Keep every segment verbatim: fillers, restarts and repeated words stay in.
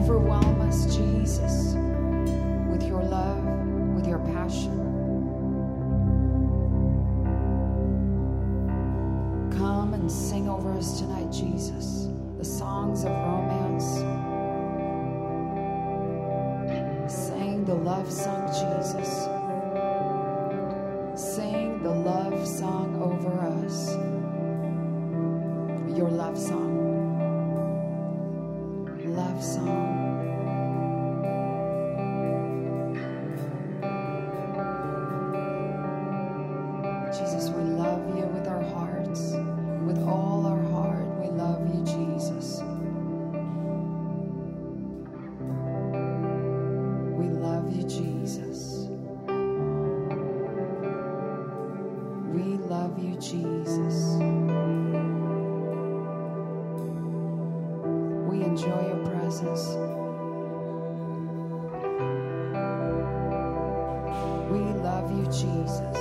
overwhelm us, Jesus, with your love, with your passion. Come and sing over us tonight, Jesus, the songs of romance. Sing the love song, Jesus. Sing the love song over us. Your love song. Love song. Jesus, we love you with our hearts. With all our heart, we love you, Jesus. We love you, Jesus. We love you, Jesus. We enjoy your presence. We love you, Jesus.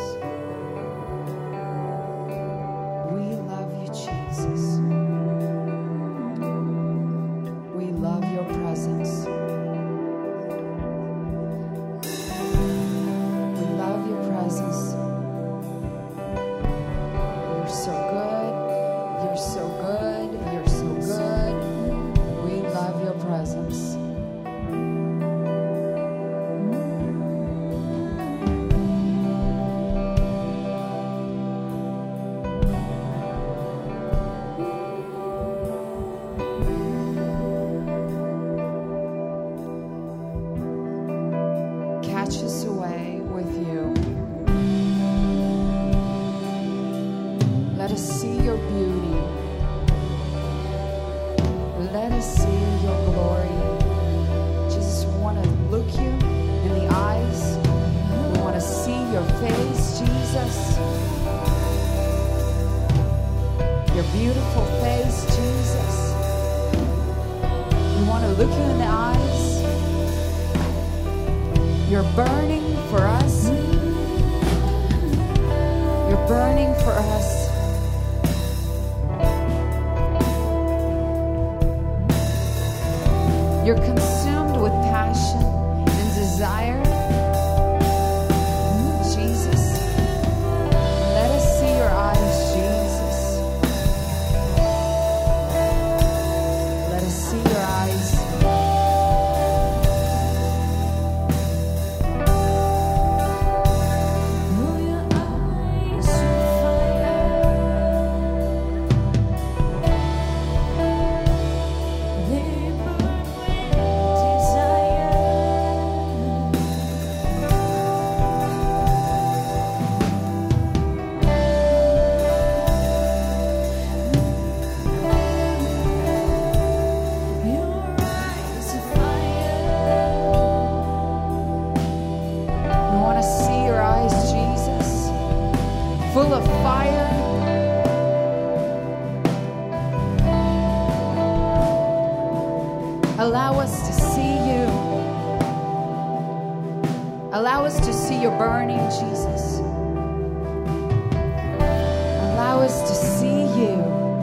We love you, Jesus. We love your presence. We love your presence. You're so good. You're so good. You're so good. We love your presence. Catch us away with you. Let us see your beauty. Let us see your glory. Jesus, we want to look you in the eyes. We want to see your face, Jesus. Your beautiful face, Jesus. We want to look you in the eyes. You're burning for us. You're burning for us. You're consumed with passion and desire. Jesus, let us see your eyes, Jesus. Let us see your eyes. Full of fire. Allow us to see you. Allow us to see your burning, Jesus. Allow us to see you.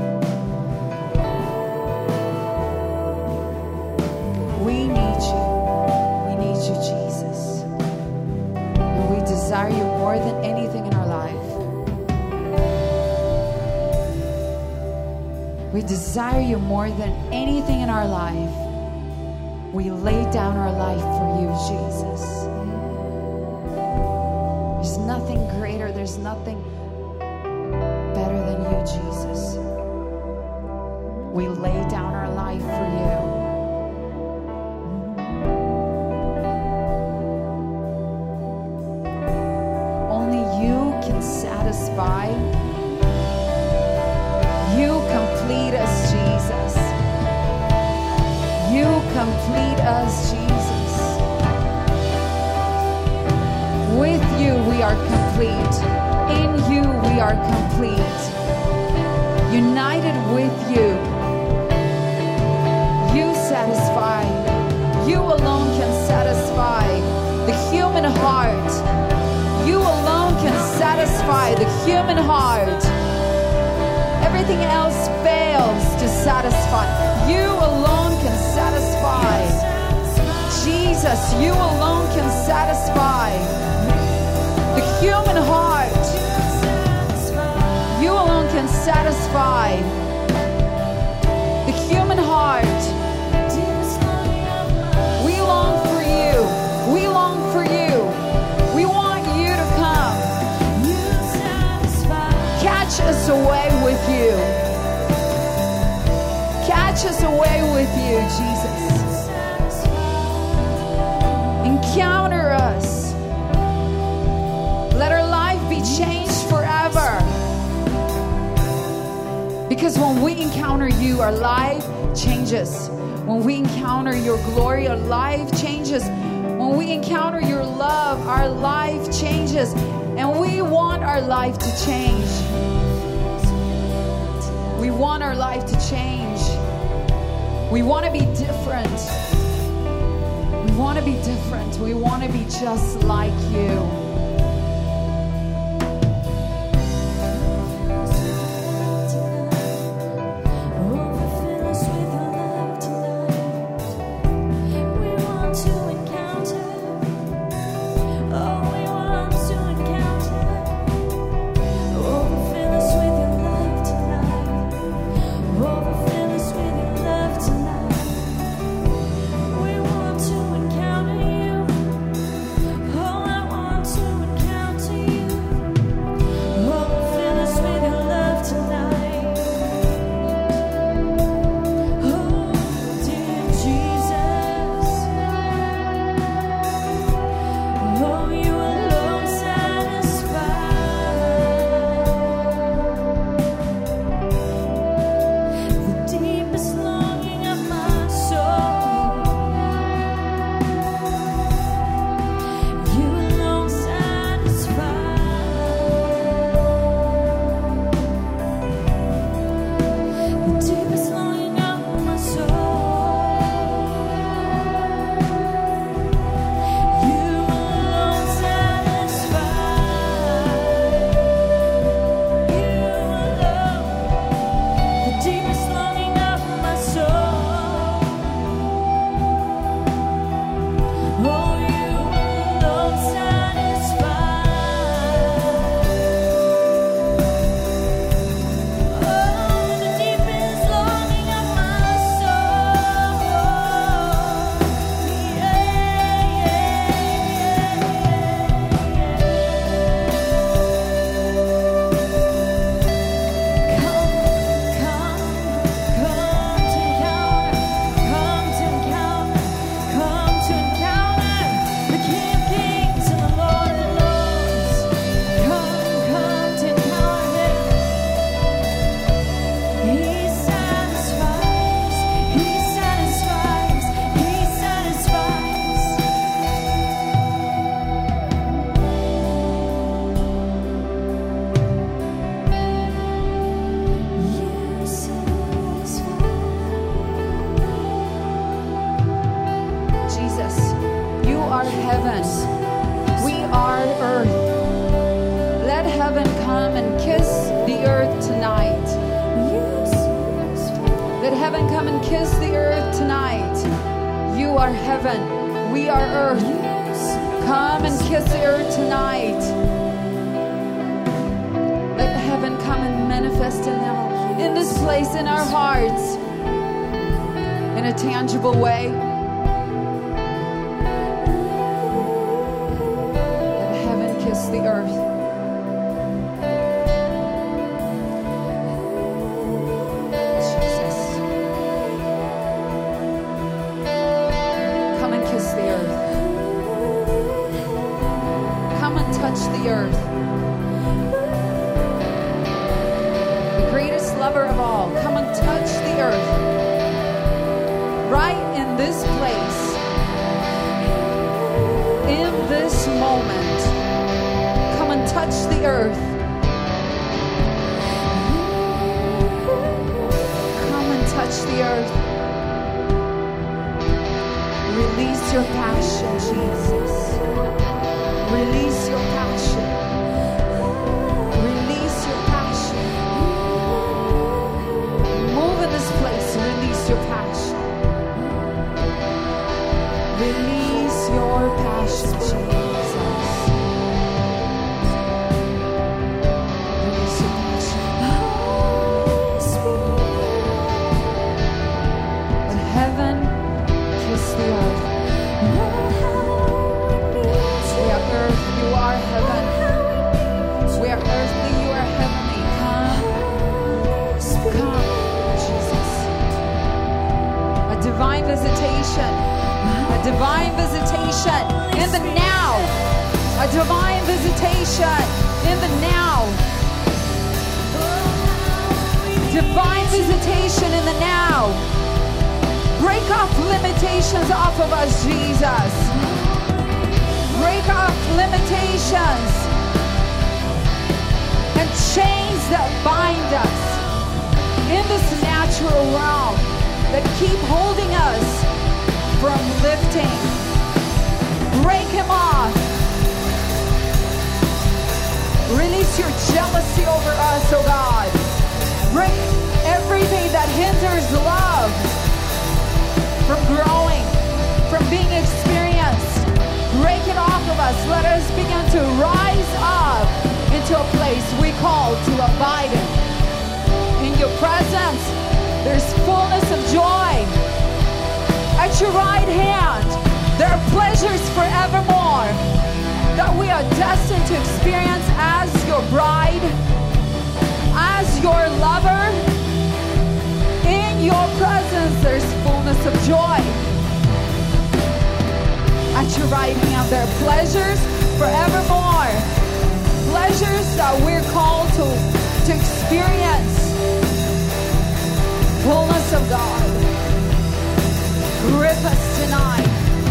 We need you. We need you, Jesus. And we desire you more than anything in our life. We desire you more than anything in our life. We lay down our life for you, Jesus. There's nothing greater. There's nothing better than you, Jesus. We lay down our life for you. Only you can satisfy. You complete us, Jesus. You complete us, Jesus. With you we are complete. In you we are complete. United with you. You satisfy. You alone can satisfy the human heart. You alone can satisfy the human heart. Everything else fails to satisfy. You alone can satisfy. Jesus, you alone can satisfy the human heart. You alone can satisfy the human heart. We long for you. We long for you. We want you to come. Catch us away with you. Catch us away with you, Jesus. Encounter us. Let our life be changed forever. Because when we encounter you, our life changes. When we encounter your glory, our life changes. When we encounter your love, our life changes. And we want our life to change. We want our life to change. We want to be different. We want to be different. We want to be just like you. Release Release your passion, Jesus. Release your passion. Let heaven kiss the earth. We are earth, you are heaven. We are earthly, you are heavenly. Come, come, Jesus. A divine visitation. A divine visitation in the now. A divine visitation in the now. Divine visitation in the now. Break off limitations off of us, Jesus. Break off limitations and chains that bind us in this natural realm that keep holding us from lifting. Break him off. Release your jealousy over us, oh God. Break everything that hinders love from growing, from being experienced. Break it off of us. Let us begin to rise up into a place we call to abide in. In your presence, there's fullness of joy. At your right hand, there are pleasures forevermore that we are destined to experience as your bride, as your lover. In your presence, there's fullness of joy. At your right hand, there are pleasures forevermore. Pleasures that we're called to, to experience. Fullness of God. Grip us tonight.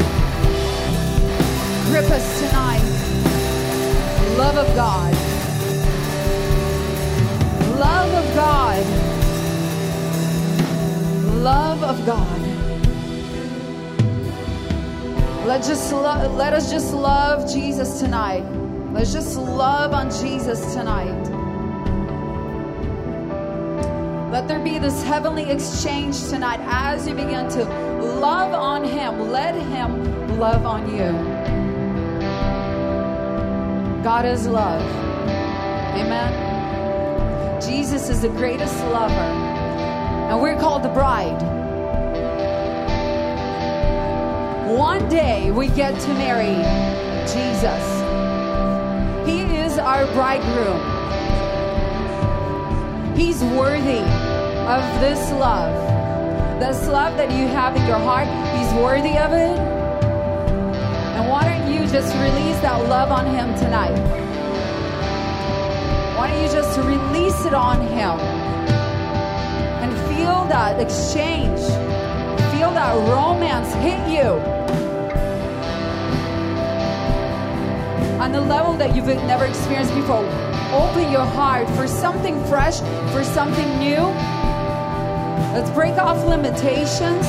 Grip us tonight. Love of God. Love of God. Love of God. Let just lo- let us just love Jesus tonight. Let's just love on Jesus tonight. Let there be this heavenly exchange tonight as you begin to love on him. Let him love on you. God is love. Amen. Jesus is the greatest lover. And we're called the bride. One day we get to marry Jesus. He is our bridegroom. He's worthy of this love. This love that you have in your heart, he's worthy of it. And why don't you just release that love on him tonight? Why don't you just release it on him? And feel that exchange. Feel that romance hit you. On the level that you've never experienced before. Open your heart for something fresh, for something new. Let's break off limitations.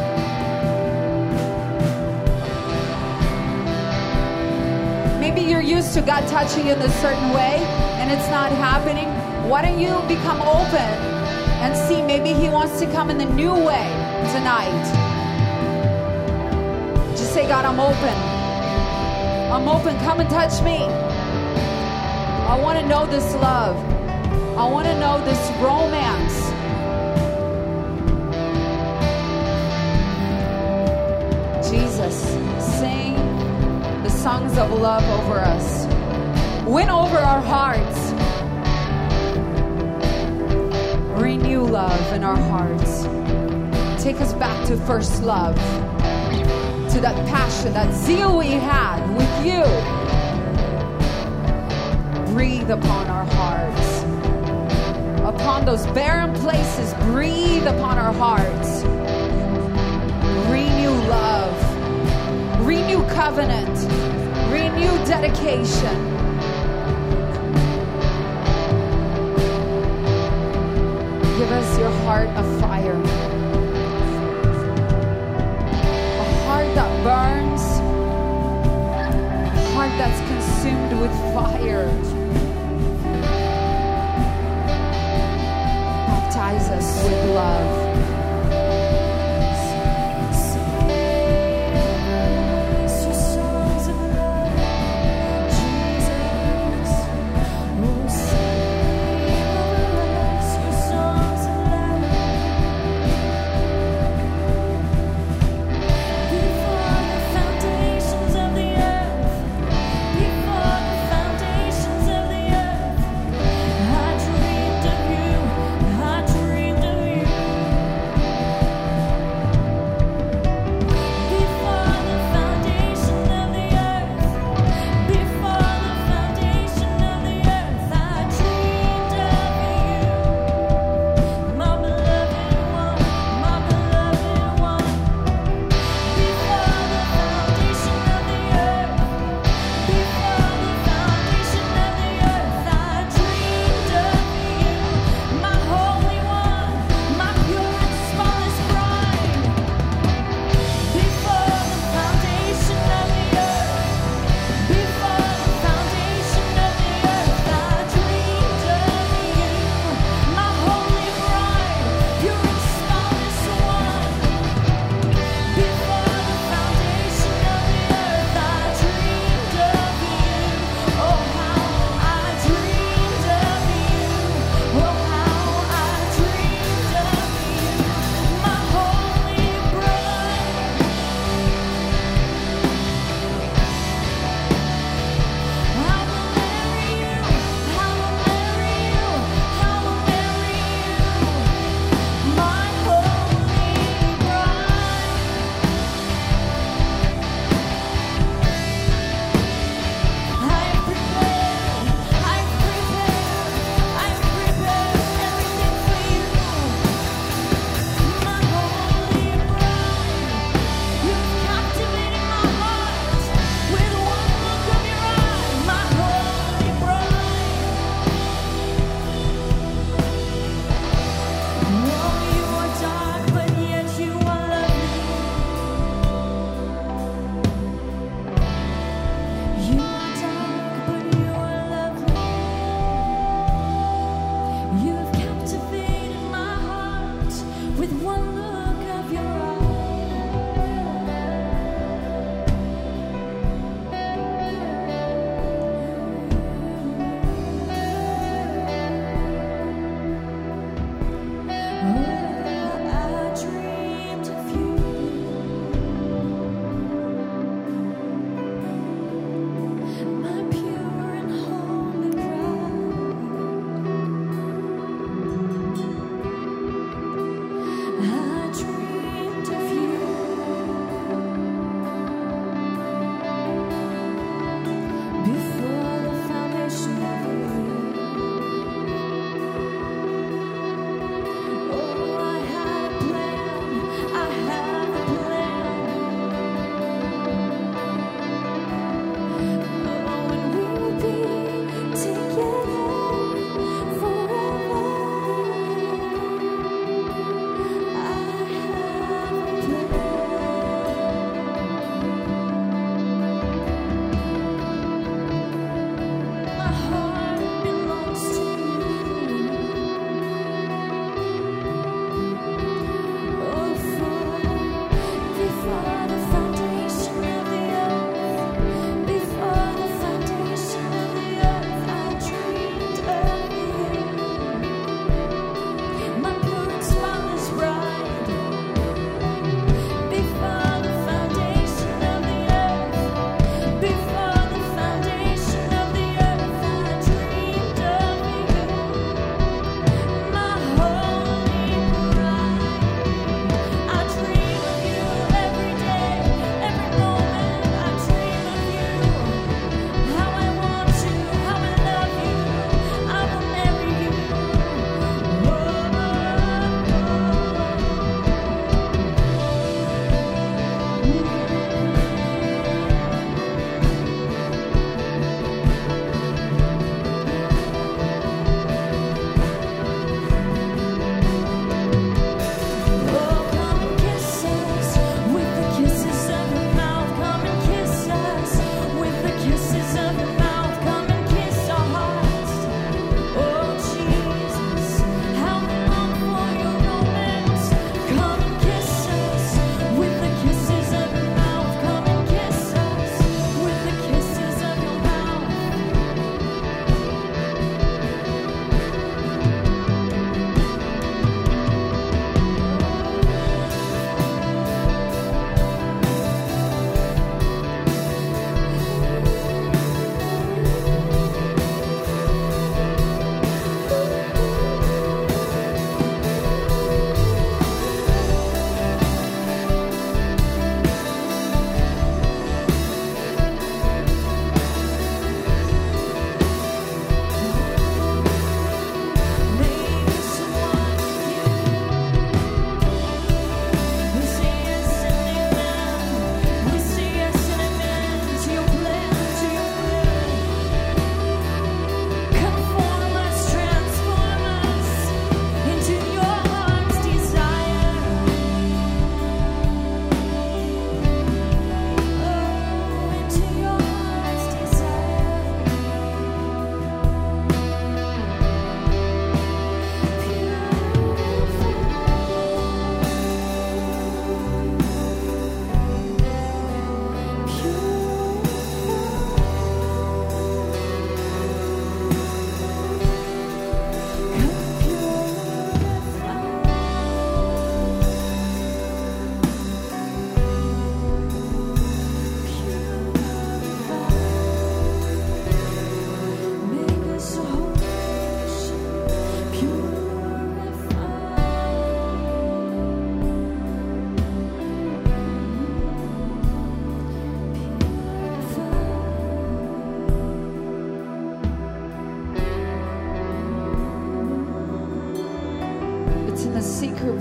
Maybe you're used to God touching you in a certain way and it's not happening. Why don't you become open and see maybe he wants to come in a new way tonight. Just say, God, I'm open. I'm open. Come and touch me. I want to know this love. I want to know this romance. Jesus, sing the songs of love over us. Win over our hearts. Renew love in our hearts. Take us back to first love. To that passion, that zeal we had with you. Breathe upon our hearts. Upon those barren places, breathe upon our hearts. Renew love. Renew covenant. Renew dedication. Give us your heart of fire. A heart that burns. A heart that's consumed with fire. Baptize us with love.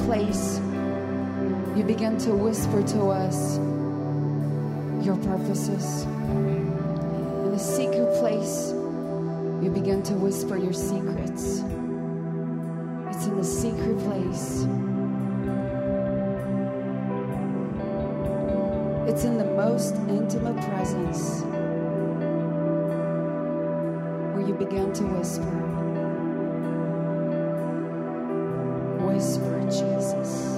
place, you begin to whisper to us your purposes. In the secret place, you begin to whisper your secrets. It's in the secret place. It's in the most intimate presence where you begin to whisper. Whisper, Jesus.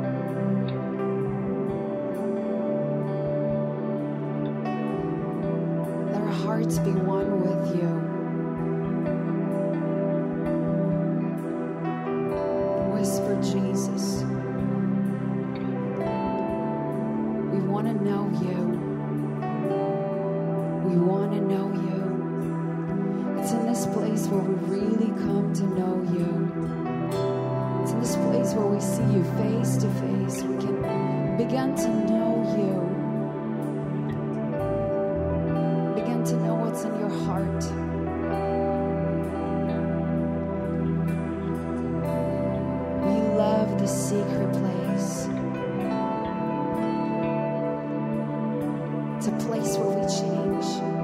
Let our hearts be one with you. Whisper, Jesus. We want to know you. We want to know you. It's in this place where we really come to know you. It's in this place where we see you face to face. We can begin to know you. Begin to know what's in your heart. We love the secret place. It's a place where we change.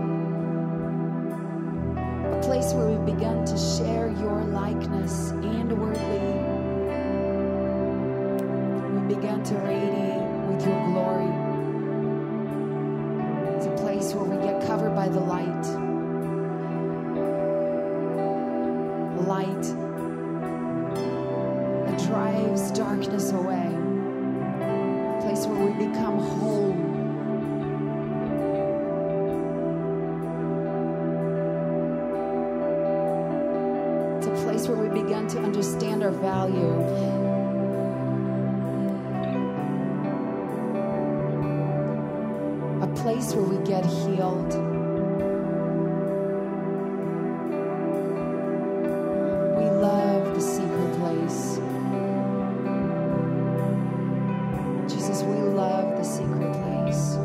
A place where we begin to share your likeness inwardly. We begin to radiate with your glory. It's a place where we get covered by the light. Light that drives darkness away. A place where we become whole. Where we begin to understand our value. A place where we get healed. We love the secret place. Jesus, we love the secret place.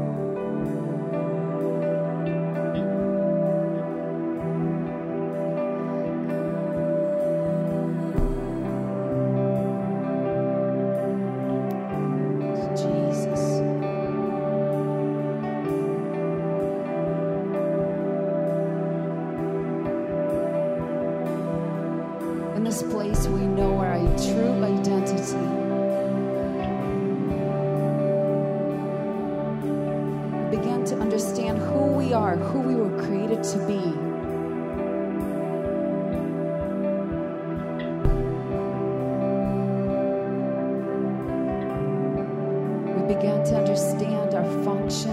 Begin to understand our function.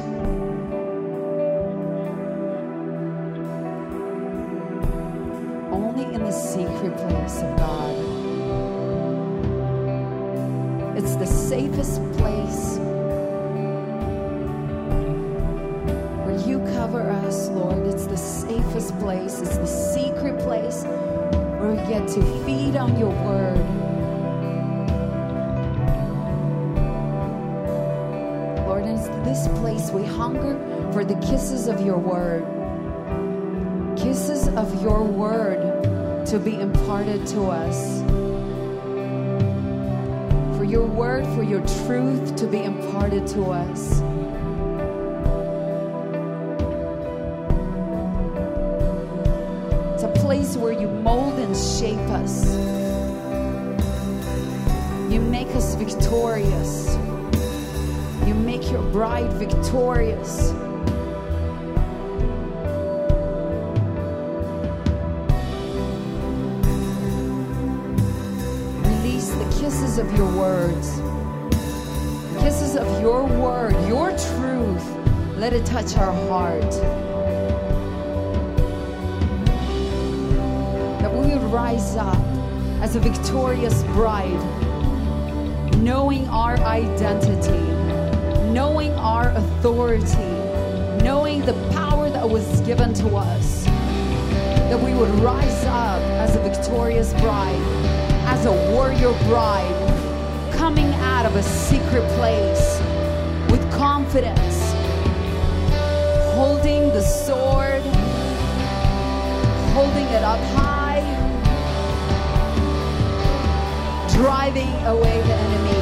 Only in the secret place of God. It's the safest place where you cover us, Lord. It's the safest place. It's the secret place where we get to feed on your word. This place we hunger for the kisses of your word. Kisses of your word to be imparted to us. For your word, for your truth to be imparted to us. It's a place where you mold and shape us. You make us victorious. You make your bride victorious. Release the kisses of your words. Kisses of your word, your truth. Let it touch our heart. That we would rise up as a victorious bride, knowing our identity, knowing our authority, knowing the power that was given to us, that we would rise up as a victorious bride, as a warrior bride, coming out of a secret place with confidence, holding the sword, holding it up high, driving away the enemy,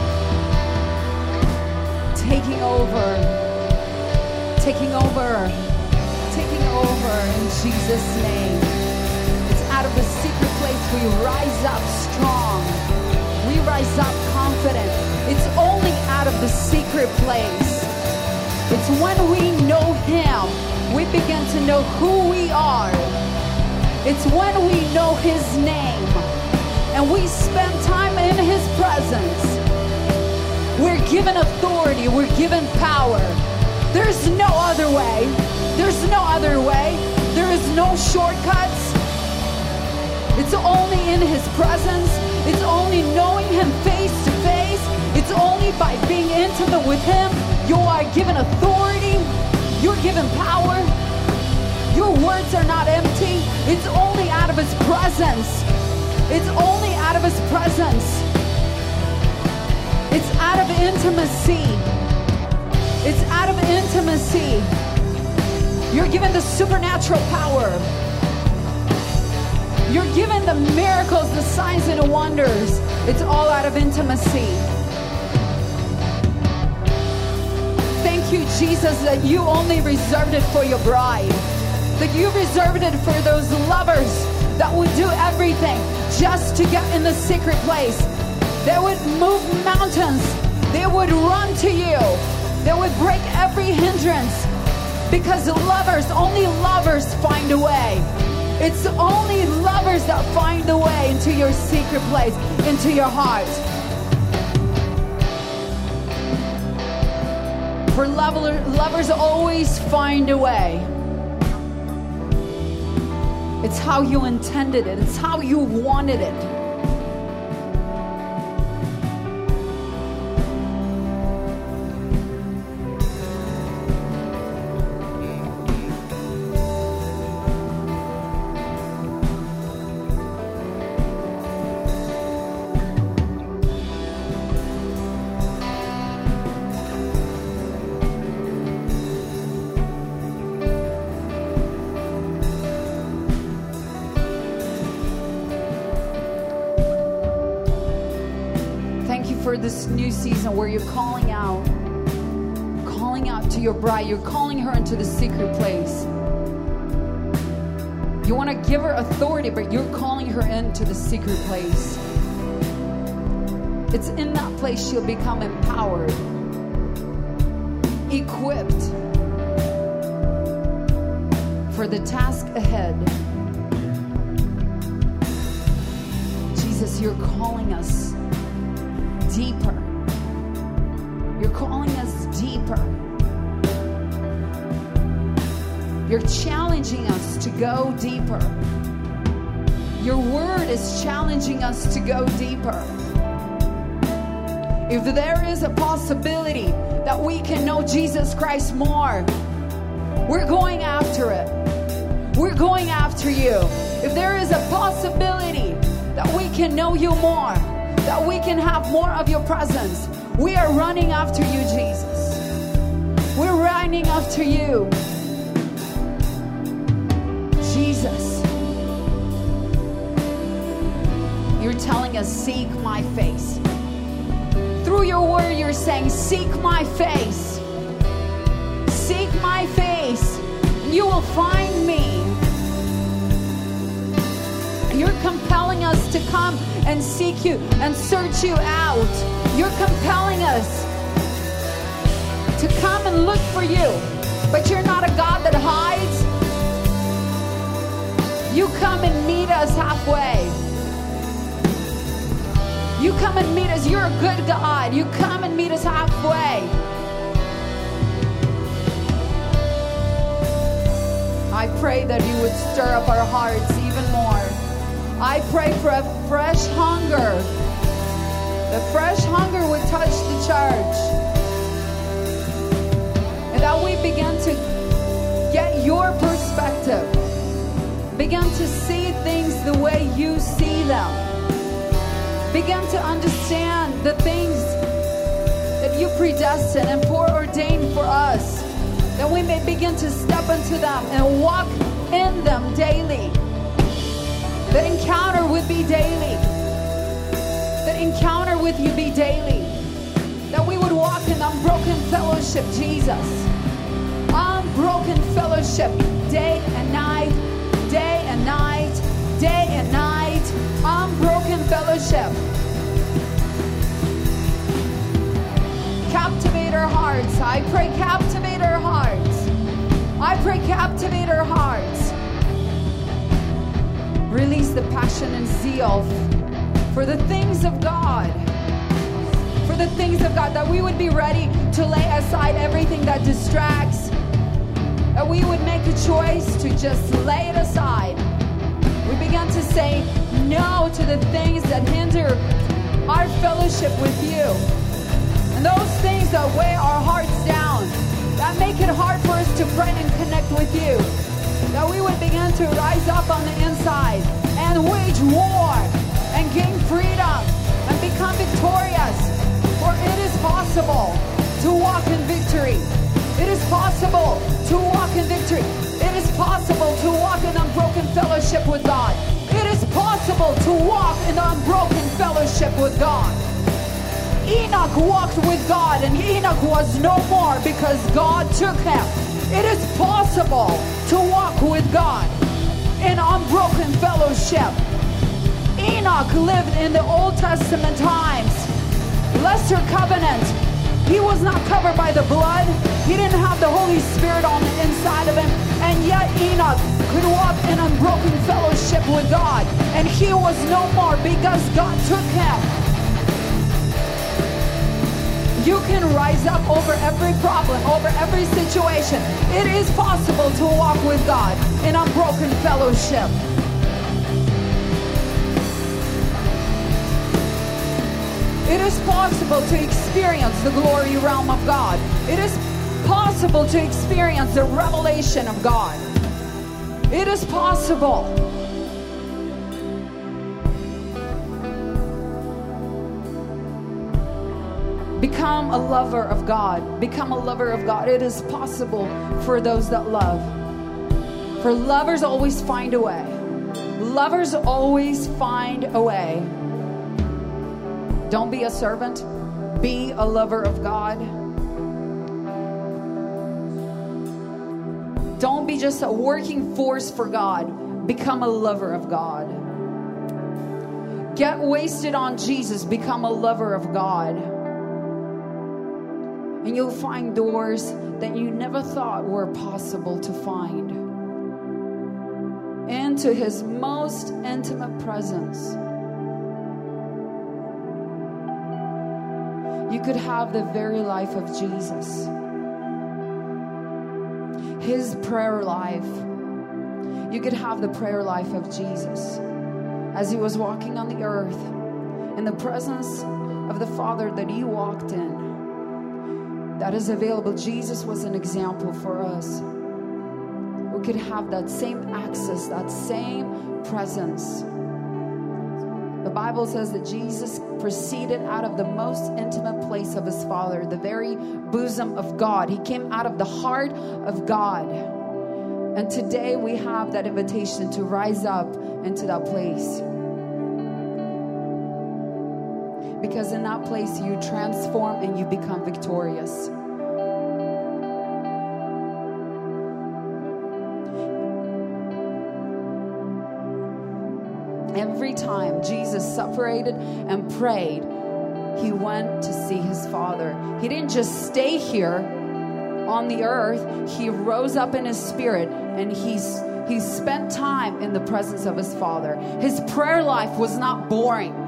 taking over, taking over, taking over in Jesus' name. It's out of the secret place we rise up strong. We rise up confident. It's only out of the secret place. It's when we know Him, we begin to know who we are. It's when we know His name and we spend time in His presence. We're given authority. We're given power. There's no other way. There's no other way. There is no shortcuts. It's only in His presence. It's only knowing Him face to face. It's only by being intimate with Him. You are given authority. You're given power. Your words are not empty. It's only out of His presence. It's only out of His presence. It's out of intimacy. It's out of intimacy. You're given the supernatural power. You're given the miracles, the signs and the wonders. It's all out of intimacy. Thank you, Jesus, that you only reserved it for your bride. That you reserved it for those lovers that would do everything just to get in the secret place. They would move mountains. They would run to you. They would break every hindrance. Because lovers, only lovers find a way. It's only lovers that find the way into your secret place, into your heart. For lover, lovers always find a way. It's how you intended it. It's how you wanted it. This new season where you're calling out, calling out to your bride. You're calling her into the secret place. You want to give her authority, but you're calling her into the secret place. It's in that place she'll become empowered, equipped for the task ahead. Jesus, you're calling us deeper. You're calling us deeper. You're challenging us to go deeper. Your word is challenging us to go deeper. If there is a possibility that we can know Jesus Christ more, we're going after it. We're going after you. If there is a possibility that we can know you more, that we can have more of your presence, we are running after you, Jesus. We're running after you, Jesus. You're telling us, seek my face. Through your word, you're saying, seek my face. Seek my face. You will find me. You're compelling us to come and seek you and search you out. You're compelling us to come and look for you. But you're not a God that hides. You come and meet us halfway. You come and meet us. You're a good God. You come and meet us halfway. I pray that you would stir up our hearts even more. I pray for a fresh hunger. The fresh hunger would touch the church. And that we begin to get your perspective. Begin to see things the way you see them. Begin to understand the things that you predestined and foreordained for us. That we may begin to step into them and walk in them daily. The encounter would be daily. that encounter with you be daily. That we would walk in unbroken fellowship, Jesus. Unbroken fellowship, day and night, day and night, day and night. Unbroken fellowship. Captivate our hearts. I pray, captivate our hearts. I pray, captivate our hearts. Release the passion and zeal for the things of God. For the things of God. That we would be ready to lay aside everything that distracts. That we would make a choice to just lay it aside. We began to say no to the things that hinder our fellowship with you. And those things that weigh our hearts down, that make it hard for us to pray and connect with you. That we would begin to rise up on the inside and wage war and gain freedom and become victorious. For it is possible to walk in victory. It is possible to walk in victory. It is possible to walk in unbroken fellowship with God. It is possible to walk in unbroken fellowship with God. Enoch walked with God, and Enoch was no more because God took him. It is possible to walk with God in unbroken fellowship. Enoch lived in the Old Testament times, lesser covenant. He was not covered by the blood. He didn't have the Holy Spirit on the inside of him. And yet Enoch could walk in unbroken fellowship with God. And he was no more because God took him. You can rise up over every problem, over every situation. It is possible to walk with God in unbroken fellowship. It is possible to experience the glory realm of God. It is possible to experience the revelation of God. It is possible. Become a lover of God. Become a lover of God. It is possible for those that love. For lovers always find a way. Lovers always find a way. Don't be a servant. Be a lover of God. Don't be just a working force for God. Become a lover of God. Get wasted on Jesus. Become a lover of God. And you'll find doors that you never thought were possible to find. Into His most intimate presence. You could have the very life of Jesus. His prayer life. You could have the prayer life of Jesus. As He was walking on the earth, in the presence of the Father that He walked in. That is available. Jesus was an example for us. We could have that same access, that same presence. The Bible says that Jesus proceeded out of the most intimate place of His Father, the very bosom of God. He came out of the heart of God. And today we have that invitation to rise up into that place. Because in that place you transform and you become victorious. Every time Jesus separated and prayed, He went to see His Father. He didn't just stay here on the earth. He rose up in His spirit and he's, he spent time in the presence of His Father. His prayer life was not boring.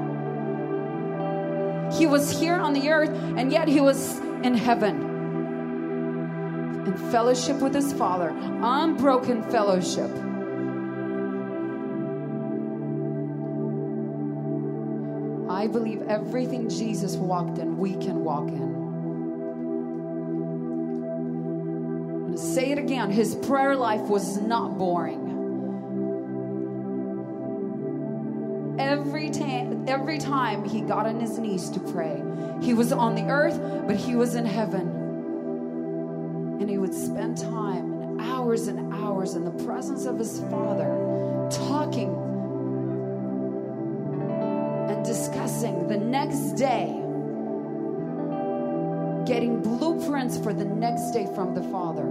He was here on the earth, and yet He was in heaven. In fellowship with His Father. Unbroken fellowship. I believe everything Jesus walked in, we can walk in. I'm going to say it again. His prayer life was not boring. Every time, every time He got on His knees to pray, He was on the earth, but He was in heaven. And He would spend time, and hours and hours in the presence of His Father, talking and discussing facing the next day, getting blueprints for the next day from the Father.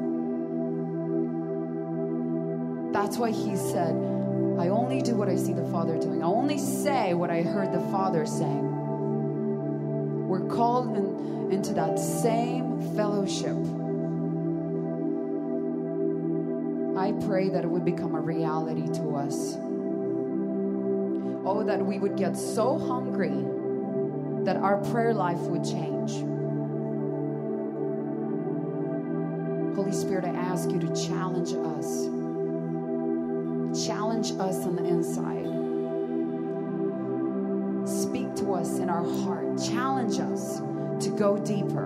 That's why he said, I only do what I see the Father doing. I only say what I heard the Father saying. We're called in, into that same fellowship. I pray that it would become a reality to us. Oh, that we would get so hungry that our prayer life would change. Holy Spirit, I ask you to challenge us. Challenge us on the inside. Speak to us in our heart. Challenge us to go deeper.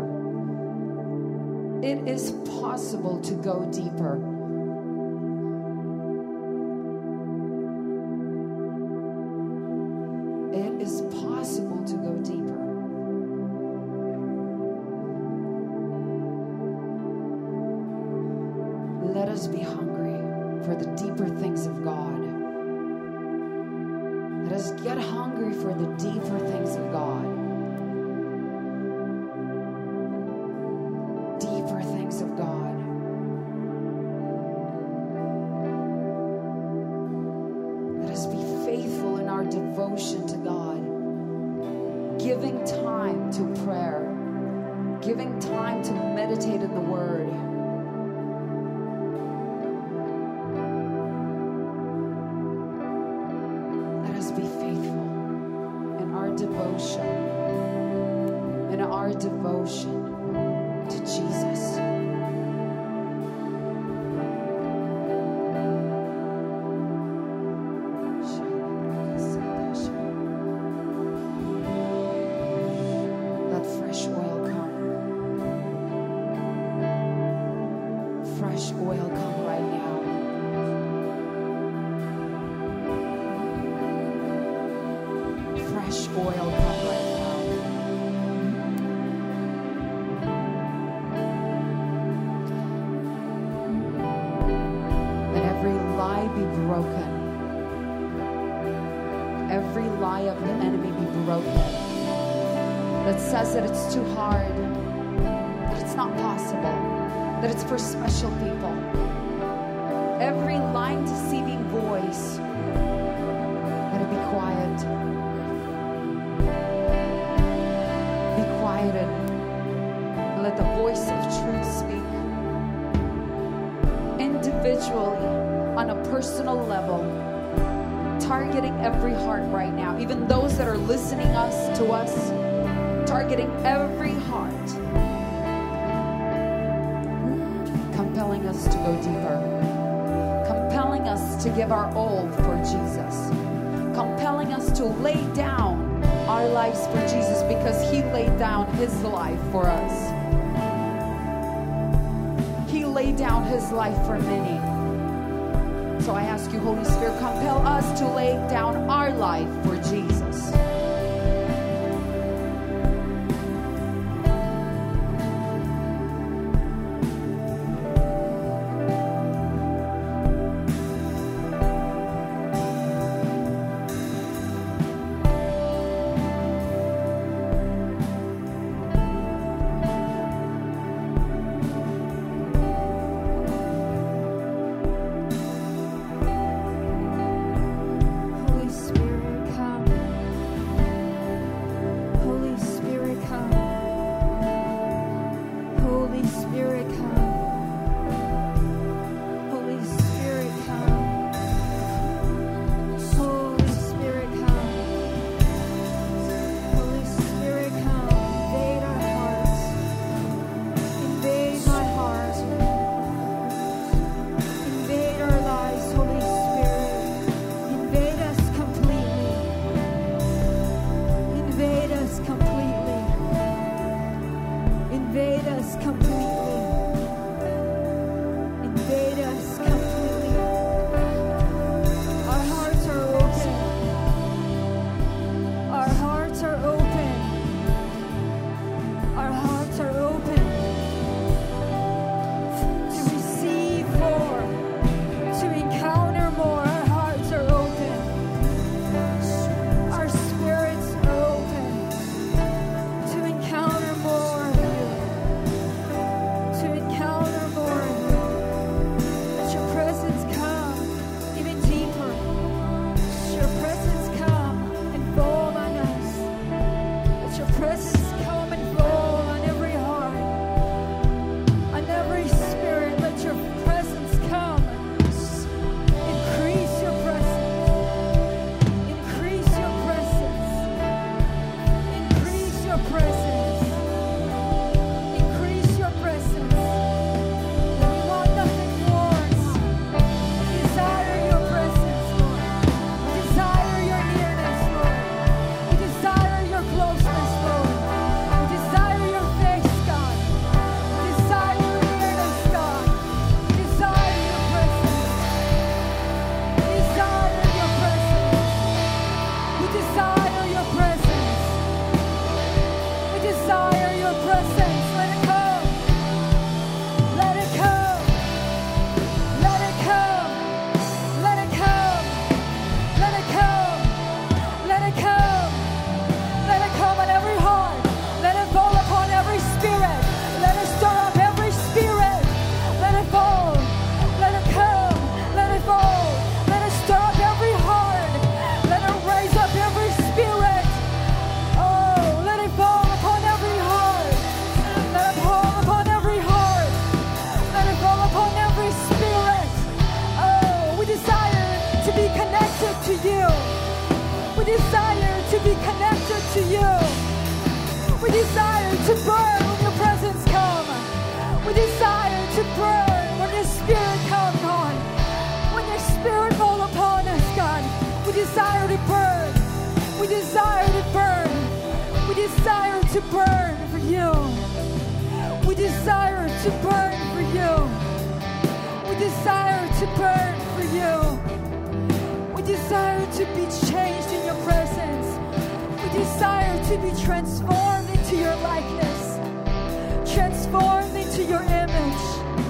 It is possible to go deeper. It is possible to go deeper. Let us be hungry for the deeper things of God. Let us get hungry for the deeper things of God. Deeper things of God. Let us be faithful in our devotion to God. Giving time to prayer. Giving time to meditate in the Word. In our devotion to Jesus. Let fresh oil come. Fresh oil come right now. Fresh oil come right now. And every lie be broken. Every lie of the enemy be broken. That says that it's too hard, that it's not possible, that it's for special people. Every lying, deceiving voice, let it be quiet. And let the voice of truth speak individually on a personal level, targeting every heart right now, even those that are listening us to us, targeting every heart, compelling us to go deeper, compelling us to give our all for Jesus, compelling us to lay down our lives for Jesus because he laid down his life for us. He laid down his life for many. So I ask you, Holy Spirit, compel us to lay down our life for Jesus. Invade us completely. burn. When your spirit comes, God. When your spirit fall upon us, God. We desire to burn. We desire to burn. We desire to burn for you. We desire to burn for you. We desire to burn for you. We desire to be changed in your presence. We desire to be transformed into your likeness. Transformed into your image.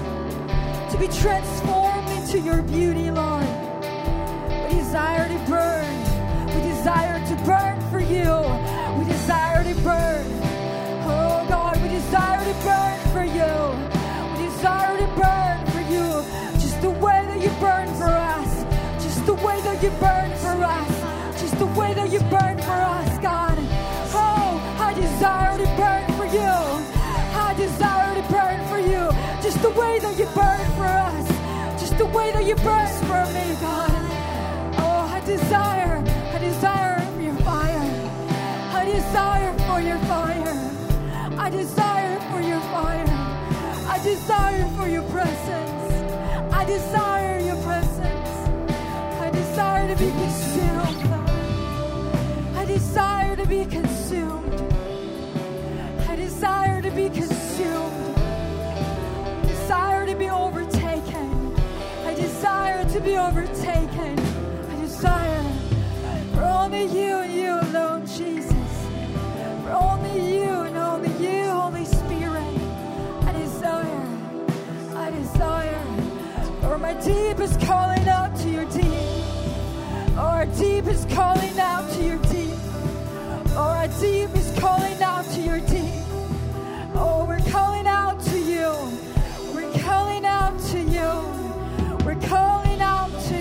To be transformed into your beauty, Lord. We desire to burn. We desire to burn for you. We desire to burn. Oh God, we desire to burn for you. We desire to burn for you. Just the way that you burn for us. Just the way that you burn for us. Just the way that you burn for us, God. Oh, I desire to burn for you. I desire to burn for you. Just the way that you burn for us. Just the way that you burn for me, God. Oh, I desire. I desire for your fire. I desire for your fire. I desire for your fire. I desire for your presence. I desire your presence. I desire to be consumed, Lord. I desire to be consumed. I desire to be consumed. I desire to be overtaken. I desire to be overtaken. I desire for only you and you alone, Jesus. For only you and only you, Holy Spirit. I desire, I desire. For my deep is calling out to your deep. Oh, our deep is calling out to your deep. Oh, our deep is calling out to your deep. Oh, we're calling out to you. We're calling out to you. We're calling out to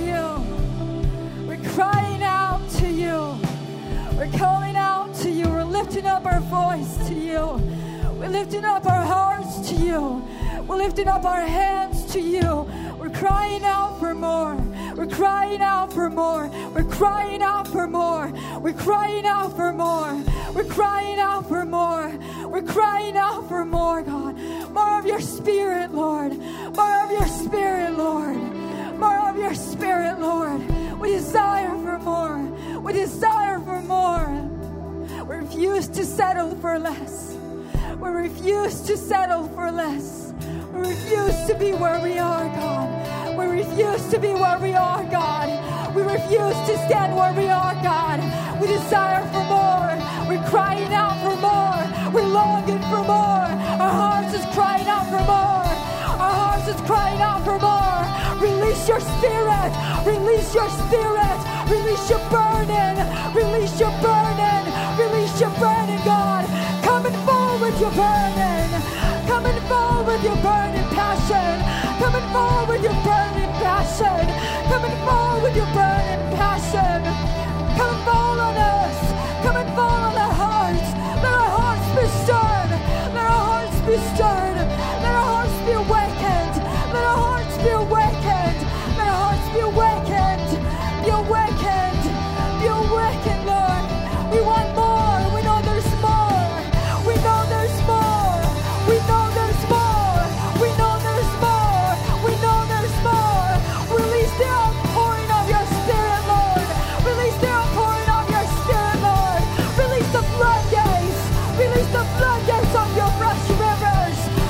you. We're crying out to you. We're calling out to you. We're lifting up our voice to you. We're lifting up our hearts to you. We're lifting up our hands to you. We're crying out for more. We're crying out for more. We're crying out for more. We're crying out for more. We're crying out for more. We're crying out for more, God. More of your spirit, Lord. More of your spirit, Lord. More of your spirit, Lord. We desire for more. We desire for more. We refuse to settle for less. We refuse to settle for less. We refuse to be where we are, God. We refuse to be where we are, God. We refuse to stand where we are, God. We desire for more. We're crying out for more. We're longing for more. Our hearts is crying out for more. Our hearts is crying out for more. Release your spirit. Release your spirit. Release your burning. Release your burning. Release your burning, God. Come and fall with your burning. Come and fall with your burning passion. Come and fall with your burning passion. Come and fall with your burning passion. Come and fall on us. Come and fall on our hearts. Let our hearts be stirred. Let our hearts be stirred. Let our hearts be awakened. Let our hearts be awakened. Let our hearts be awakened. Be awakened. Be awakened, Lord. We want more. We know there's more. We know there's more. We know there's more. We know there's more. We know there's more. Release the outpouring of your spirit, Lord. Release the outpouring of your spirit, Lord. Release the floodgates. Release the floodgates of your fresh rivers.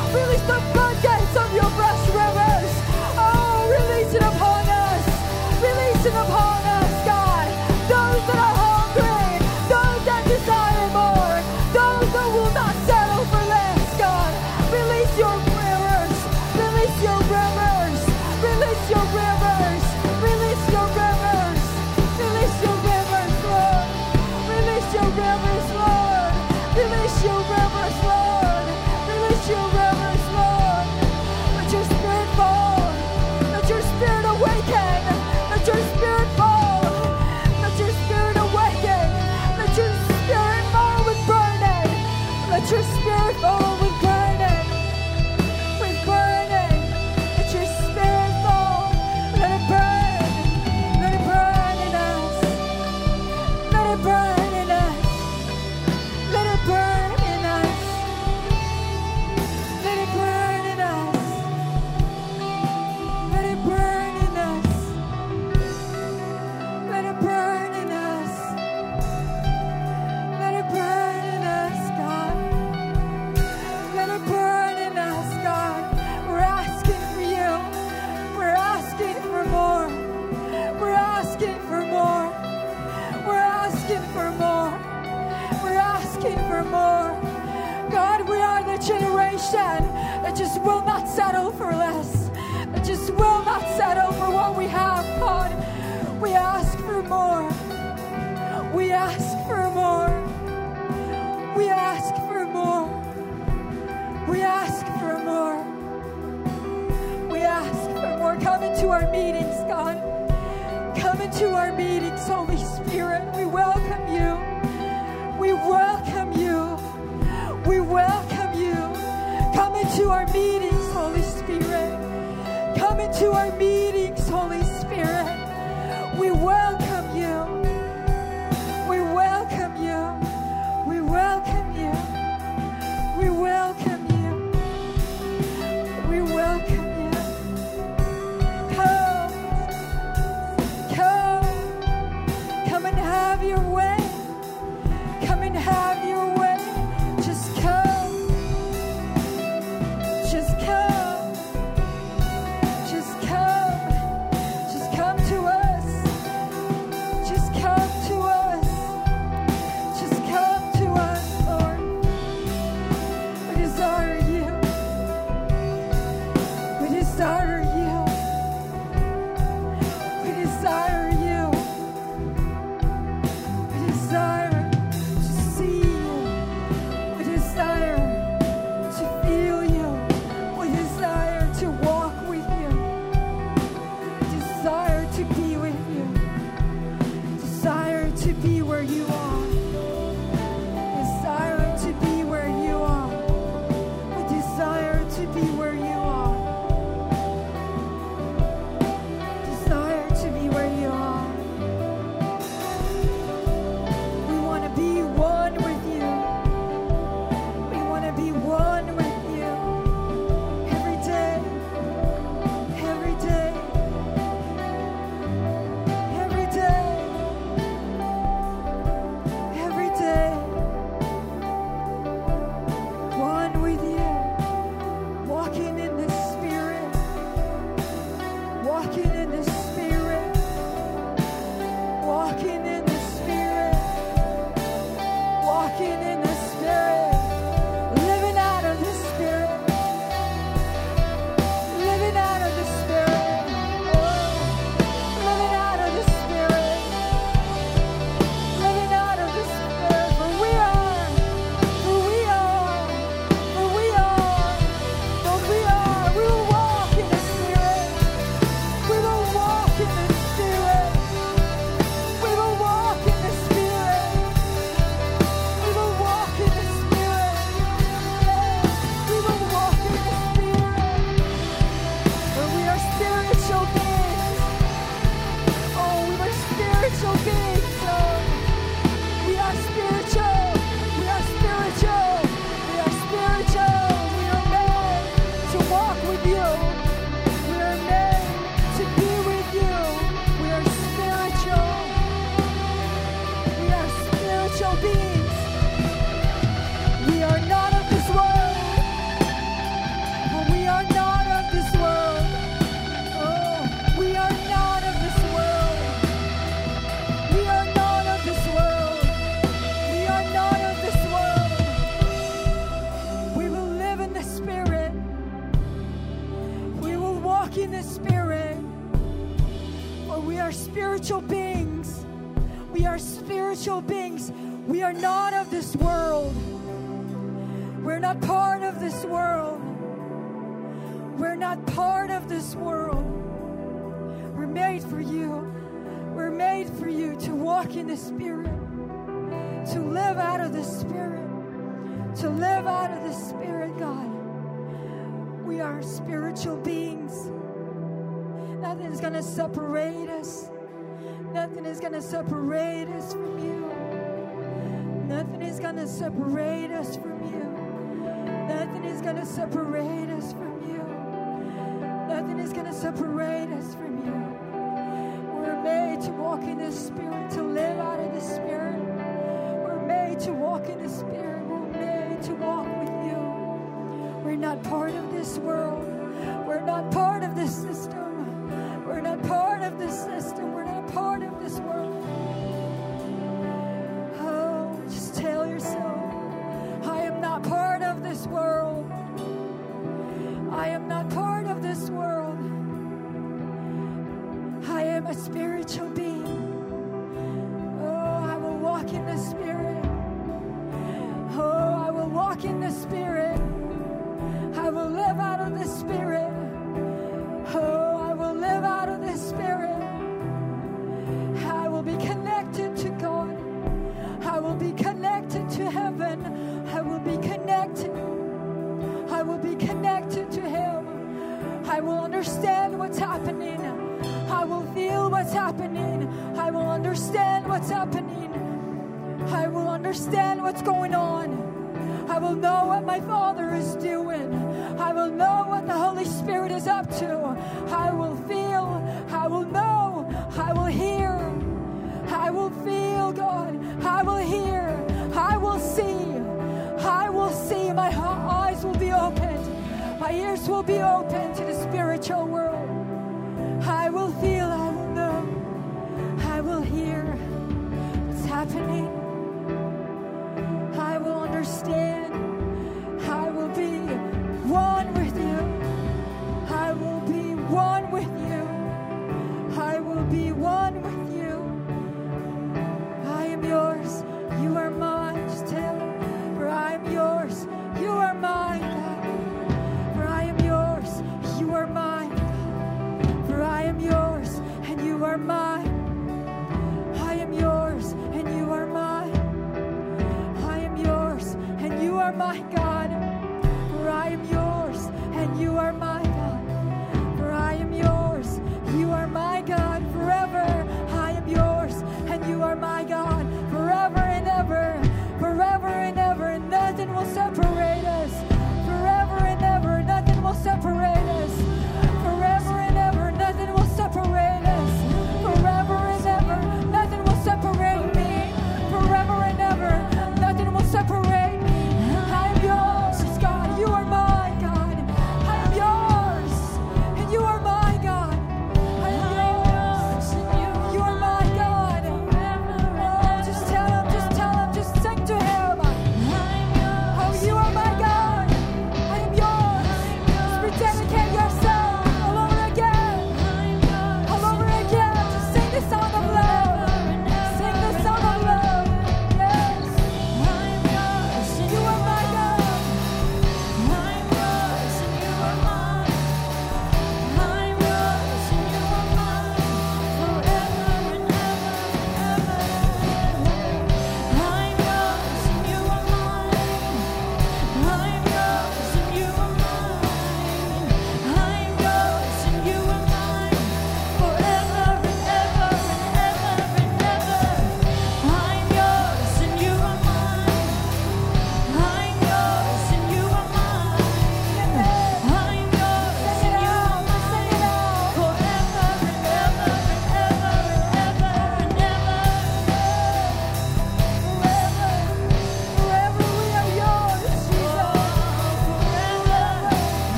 generation that just will not settle for less, that just will not settle for what we have, God. We ask for more. We ask for more. We ask for more. We ask for more. We ask for more. Come into our meetings, God. Come into our meetings, Holy Spirit. We welcome you. We welcome you. We welcome you. Come into our meetings, Holy Spirit. Come into our meetings, Holy Spirit. We welcome you. We welcome you. We welcome you. We welcome you. We welcome you. Come. Come. Come and have your way. Come and have your way. Just come. Just come. Just come. Just come to us. Just come to us. Just come to us, Lord. We desire you. We desire you. We desire you. We desire to see you. We desire to feel you. We desire to walk with you. We desire to be with you. Desire to be where you are. Desire to be where you are. We desire to be where you are. Desire to be where you are. We want to be one with you. We want to be one with you. Every day. Every day. Every day. Every day. One with you. Walking in the Spirit. Walking in the Spirit. Walking in the Spirit. Walking in the Spirit. Living out of the Spirit. Living out of the Spirit. Oh, living out of the Spirit. Living out of the Spirit. For we are. For we are. For we are. For we are. We will walk in the Spirit. We will walk in the Spirit. We will walk in the Spirit. We will walk in the Spirit. We will walk in the Spirit. For we are spiritual beings. Oh, we are spiritual beings. Oh, we are spiritual. We are spiritual. We are spiritual. We are made to walk with you. We are made to be with you. We are spiritual. We are spiritual beings. We are not of this world. For we are not of this world. Oh, we are not of this world. We are not of this world. We are not of this world. We will live in the Spirit. We will walk in the Spirit. For we are spiritual beings. We are spiritual beings. We are not of this world. We're not part of this world. We're not part of this world. We're made for you. We're made for you to walk in the Spirit, to live out of the Spirit, to live out of the Spirit, God. We are spiritual beings. Nothing is going to separate us. Nothing is going to separate us from you. Nothing is going to separate us from you. Nothing is going to separate us from you. Nothing is going to separate us from you. We're made to walk in the Spirit, to live out of the Spirit. We're made to walk in the Spirit. We're made to walk with you. We're not part of this world. We're not part of this system. We're not part of this system. We're not part of this world. Oh, just tell yourself, I am not part of this world. am a spiritual being. Oh, I will walk in the Spirit. Oh, I will walk in the Spirit. I will live out of the Spirit. Oh, I will live out of the Spirit. I will be connected to God. I will be connected to heaven. I will be connected. I will be connected to Him. I will understand what's happening. I will feel what's happening. I will understand what's happening. I will understand what's going on. I will know what my Father is doing. I will know what the Holy Spirit is up to. I will feel. I will know. I will hear. I will feel, God. I will hear. I will see. I will see. My eyes will be opened. My ears will be open to the spiritual world. I will feel. I will know. I will hear what's happening. I will understand. I will be one with you. I will be one with you. I will be one with you. I am yours. You are mine. Just tell him, for I am yours. You are mine, God. For I am yours. You are mine, God. For I am yours.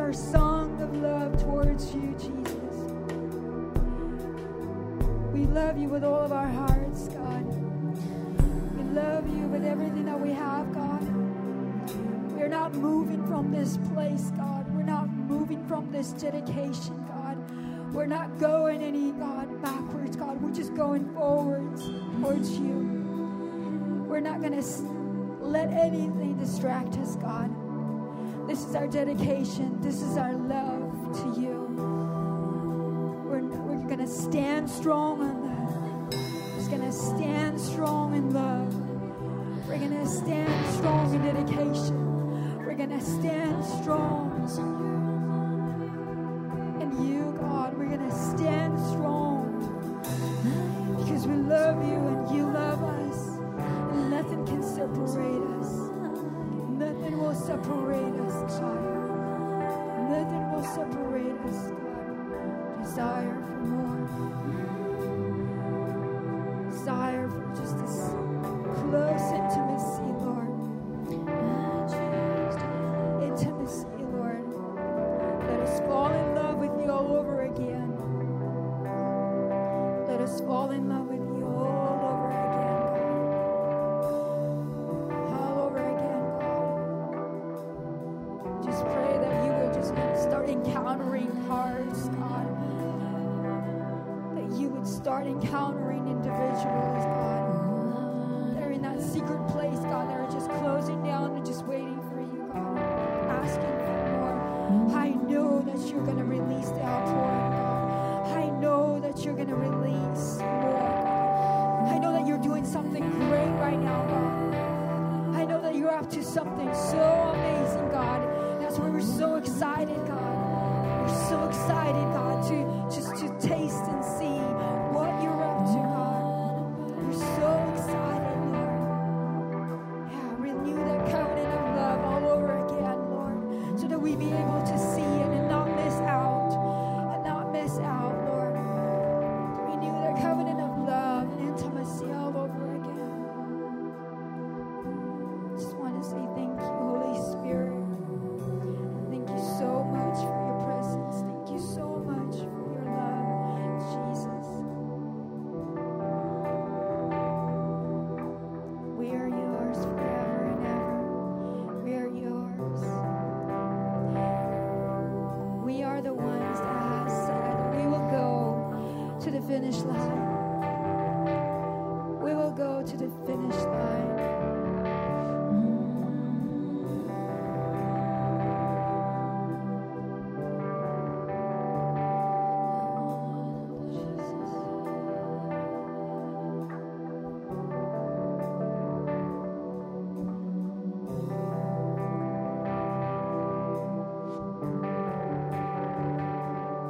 our song of love towards you, Jesus. We love you with all of our hearts, God. We love you with everything that we have, God. We're not moving from this place, God. We're not moving from this dedication, God. We're not going any, God, backwards, God. We're just going forwards towards you. We're not going to let anything distract us, God. This is our dedication. This is our love to you. We're, we're going to stand strong on that. We're just going to stand strong in love. We're going to stand strong in dedication. We're going to stand strong in you, God. We're going to stand strong because we love you and you love us. And nothing can separate us. Nothing will separate us, God. Nothing will separate us, God. Desire for more. Desire for just this close intimacy, Lord. Intimacy, Lord. Let us fall in love with you all over again. Let us fall in love with you all over again, God. All over again, God. Just pray that you would just start encountering hearts, God. That you would start encountering individuals, God. They're in that secret place, God. They're just closing down and just waiting for you, God. Asking for more. I know that you're going to release the outpouring, God. I know that you're going to release more, God. I know that you're doing something great right now, God. I know that you're up to something so amazing, God. That's why we're so excited, God. We're so excited, God, to just to taste and see what you're up to, God. We're so excited, Lord. Yeah, renew that covenant of love all over again, Lord, so that we be able to see it and not miss out, and not miss out, Lord. Renew that covenant of love and intimacy all over again. Just want to say thank you, Holy Spirit. Thank you so much for your presence. Thank you so much for your love, Jesus. We are yours forever and ever. We are yours. We are the ones that have said we will go to the finish line. We will go to the finish line.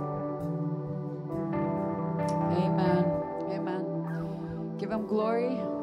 Amen. Amen. Give him glory.